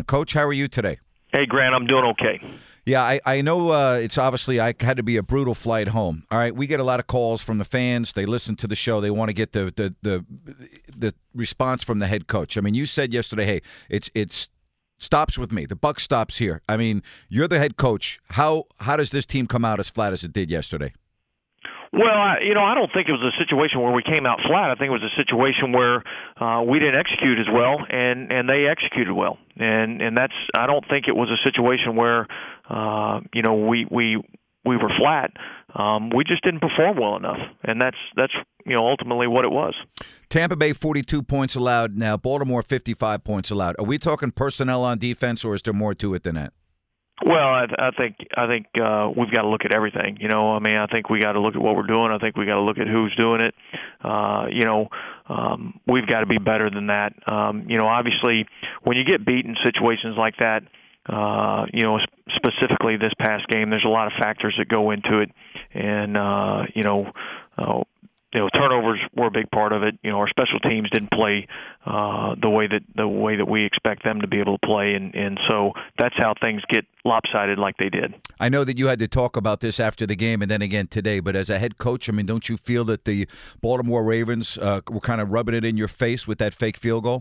Coach, how are you today? Hey, Grant, I'm doing okay. Yeah, I know it's obviously I had to be a brutal flight home. All right, we get a lot of calls from the fans. They listen to the show. They want to get the response from the head coach. I mean, you said yesterday, hey, it's stops with me. The buck stops here. I mean, you're the head coach. How does this team come out as flat as it did yesterday? Well, I don't think it was a situation where we came out flat. I think it was a situation where we didn't execute as well, and they executed well. And that's I don't think it was a situation where we were flat. We just didn't perform well enough, and that's ultimately what it was. Tampa Bay 42 points allowed now. Baltimore 55 points allowed. Are we talking personnel on defense, or is there more to it than that? Well, I think we've got to look at everything. I think we got to look at what we're doing. I think we got to look at who's doing it. We've got to be better than that. Obviously, when you get beat in situations like that, specifically this past game, there's a lot of factors that go into it, and turnovers were a big part of it. Our special teams didn't play the way that we expect them to be able to play, and so that's how things get lopsided like they did. I know that you had to talk about this after the game and then again today, but as a head coach, I mean, don't you feel that the Baltimore Ravens were kind of rubbing it in your face with that fake field goal?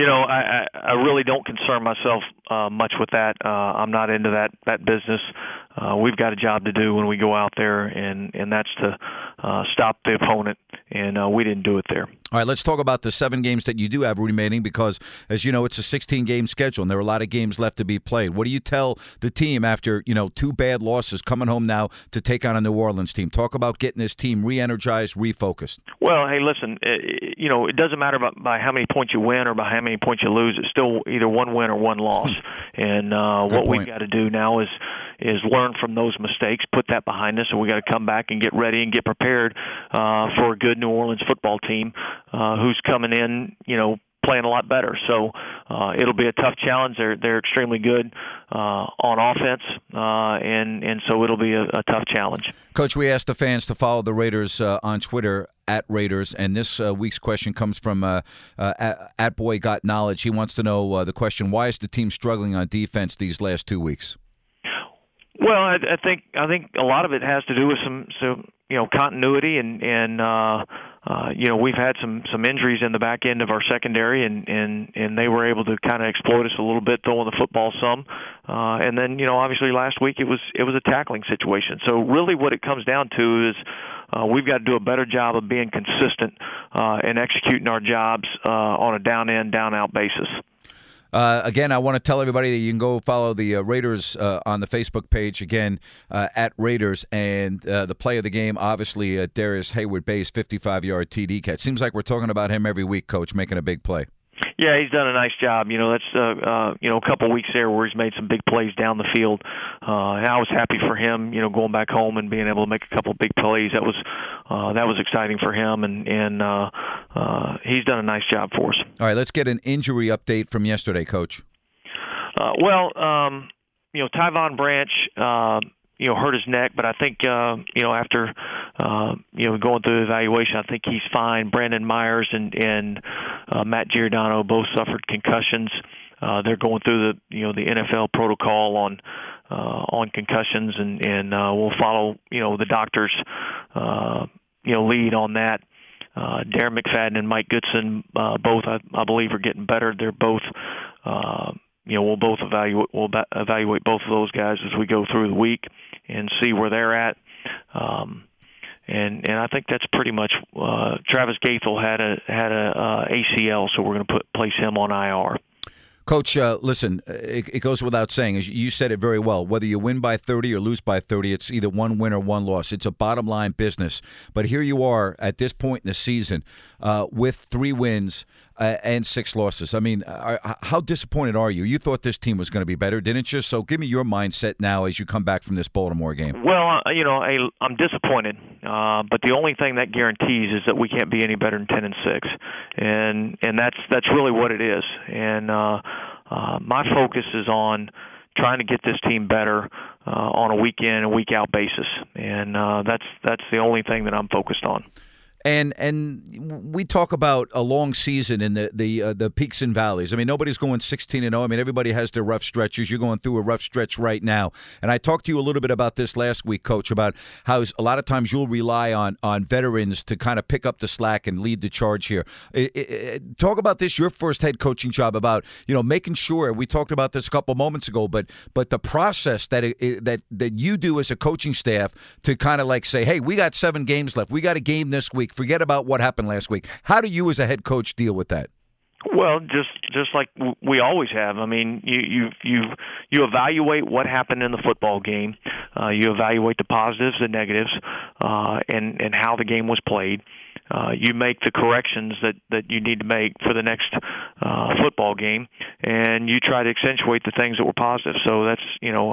I really don't concern myself much with that. I'm not into that business. We've got a job to do when we go out there, and that's to stop the opponent, and we didn't do it there. All right, let's talk about the 7 games that you do have remaining because, as you know, it's a 16-game schedule, and there are a lot of games left to be played. What do you tell the team after, 2 bad losses coming home now to take on a New Orleans team? Talk about getting this team re-energized, refocused. Well, hey, listen, it doesn't matter by how many points you win or by how many points you lose. It's still either one win or one loss. And what we've got to do now is learn from those mistakes, put that behind us, and we got to come back and get ready and get prepared for a good New Orleans football team who's coming in, playing a lot better. So it'll be a tough challenge. They're extremely good on offense, and so it'll be a tough challenge. Coach, we asked the fans to follow the Raiders on Twitter at Raiders, and this week's question comes from at Boy Got Knowledge. He wants to know the question: why is the team struggling on defense these last 2 weeks? Well, I think a lot of it has to do with some continuity and we've had some injuries in the back end of our secondary, and they were able to kind of exploit us a little bit throwing the football some, and then obviously last week it was a tackling situation. So really what it comes down to is we've got to do a better job of being consistent and executing our jobs on a down in down out basis. Again, I want to tell everybody that you can go follow the Raiders on the Facebook page, again, at Raiders. And the play of the game, obviously, Darius Hayward-Bay's 55-yard TD catch. Seems like we're talking about him every week, Coach, making a big play. Yeah, he's done a nice job. That's a couple of weeks there where he's made some big plays down the field. And I was happy for him, going back home and being able to make a couple of big plays. That was exciting for him, and he's done a nice job for us. All right, let's get an injury update from yesterday, Coach. Tyvon Branch. Hurt his neck, but I think, after, going through the evaluation, I think he's fine. Brandon Myers and Matt Giordano both suffered concussions. They're going through the NFL protocol on concussions, and we'll follow, the doctor's, lead on that. Darren McFadden and Mike Goodson, both, I believe, are getting better. They're both, we'll evaluate both of those guys as we go through the week and see where they're at. And I think that's pretty much. Travis Gaethel had a ACL, so we're going to place him on IR. Coach, listen, it goes without saying, as you said it very well, whether you win by 30 or lose by 30, it's either one win or one loss. It's a bottom-line business. But here you are at this point in the season with 3 wins and 6 losses. I mean, how disappointed are you? You thought this team was going to be better, didn't you? So give me your mindset now as you come back from this Baltimore game. Well, I'm disappointed, but the only thing that guarantees is that we can't be any better than 10-6, and that's really what it is. And my focus is on trying to get this team better on a week in and week out basis, and that's the only thing that I'm focused on. And we talk about a long season in the peaks and valleys. I mean, nobody's going 16-0. I mean, everybody has their rough stretches. You're going through a rough stretch right now. And I talked to you a little bit about this last week, Coach, about how a lot of times you'll rely on veterans to kind of pick up the slack and lead the charge here. Talk about this, your first head coaching job, about making sure. We talked about this a couple moments ago, but the process that you do as a coaching staff to kind of like say, hey, we got 7 games left. We got a game this week. Forget about what happened last week. How do you as a head coach deal with that? Well, just like we always have. I mean, you evaluate what happened in the football game. You evaluate the positives, the negatives, and how the game was played. You make the corrections that you need to make for the next football game, and you try to accentuate the things that were positive. So that's,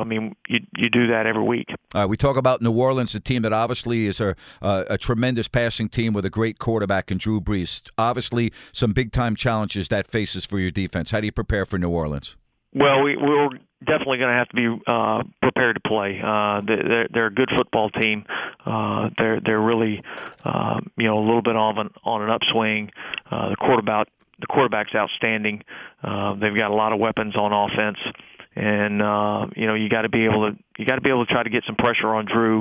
you do that every week. All right, we talk about New Orleans, a team that obviously is a tremendous passing team with a great quarterback in Drew Brees. Obviously, some big-time challenges that faces for your defense. How do you prepare for New Orleans? Well, we're definitely going to have to be prepared to play. They're a good football team. They're really a little bit on an upswing. The quarterback's outstanding. They've got a lot of weapons on offense, and you got to be able to try to get some pressure on Drew.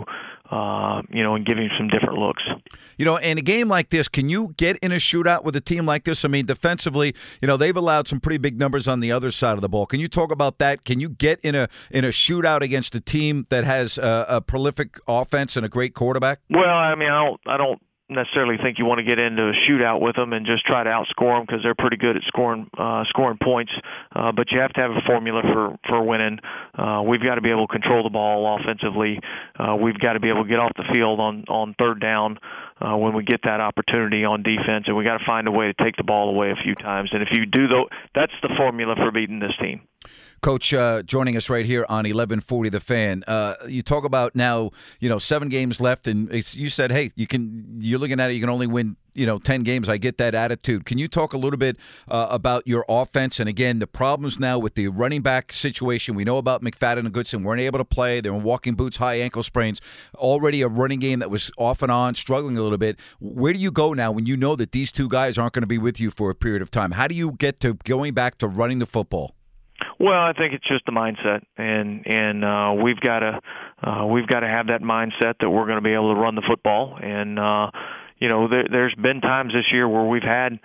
And give him some different looks. In a game like this, can you get in a shootout with a team like this? I mean, defensively, they've allowed some pretty big numbers on the other side of the ball. Can you talk about that? Can you get in a shootout against a team that has a prolific offense and a great quarterback? Well, I mean, I don't necessarily think you want to get into a shootout with them and just try to outscore them, because they're pretty good at scoring points. But you have to have a formula for winning. We've got to be able to control the ball offensively. We've got to be able to get off the field on third down when we get that opportunity on defense, and we got to find a way to take the ball away a few times. And if you do, that's the formula for beating this team. Coach, joining us right here on 1140 The Fan. You talk about now, 7 games left, and you said, hey, you're looking at it, you can only win 10 games. I get that attitude. Can you talk a little bit about your offense? And again, the problems now with the running back situation. We know about McFadden and Goodson weren't able to play. They were walking boots, high ankle sprains. Already a running game that was off and on, struggling a little bit. Where do you go now when you know that these 2 guys aren't going to be with you for a period of time? How do you get to going back to running the football? Well, I think it's just the mindset, and we've got to have that mindset that we're going to be able to run the football. And there's been times this year where we've had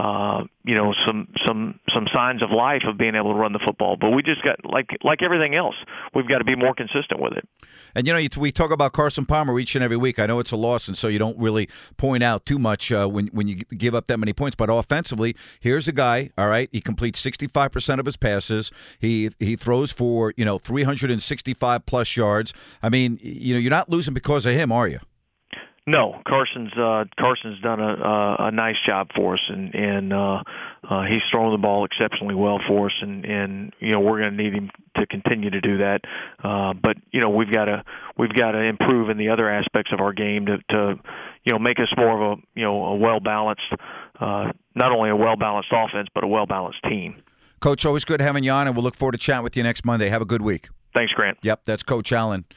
some signs of life of being able to run the football, but we just got like everything else, we've got to be more consistent with it. And we talk about Carson Palmer each and every week. I know it's a loss, and so you don't really point out too much when you give up that many points. But offensively, here's a guy. All right, he completes 65% of his passes. He throws for 365 plus yards. I mean, you're not losing because of him, are you? No, Carson's done a nice job for us, and he's thrown the ball exceptionally well for us, and we're going to need him to continue to do that. But we've got to improve in the other aspects of our game to make us more of a well balanced, not only a well balanced offense, but a well balanced team. Coach, always good having you on, and we'll look forward to chatting with you next Monday. Have a good week. Thanks, Grant. Yep, that's Coach Allen.